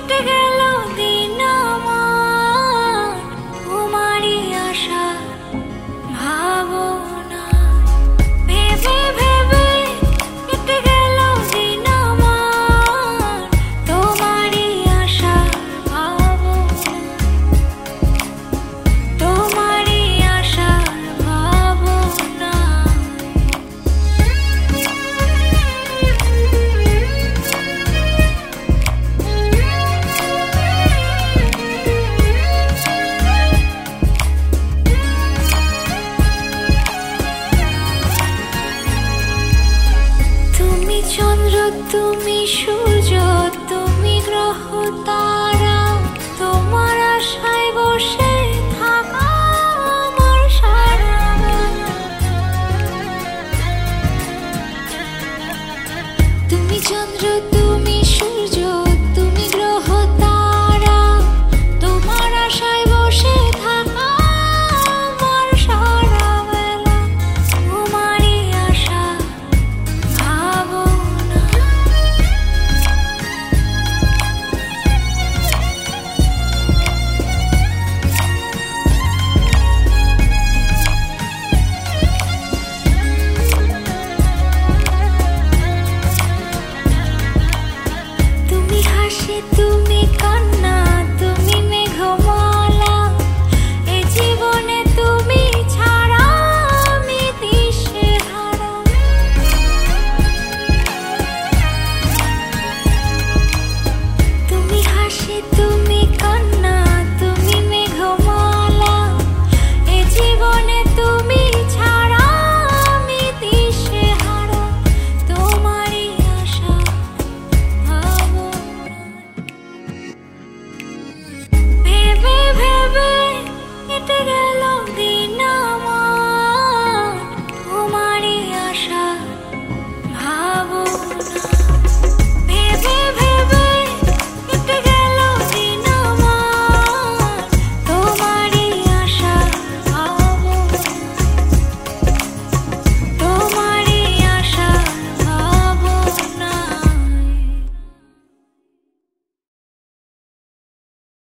কেটে গেল দিন আমার তোমারই আশা ভাবনা ভেবে ভেবে কেটে গেল দিন আমার তোমারই আশা ভাবনা তোমারই আশা ভাবনা তুমি চন্দ্র তুমি সূর্য তুমি গ্রহ তারা তোমার আশায় বসে থাকা আমার সারা বেলা। তুমি চন্দ্র তুমি সূর্য তুমি গ্রহ তারা তোমার আশায় বসে থাকা আমার সারা বেলা তোমারই আশা ভাবনা তুমি হাসি তুমি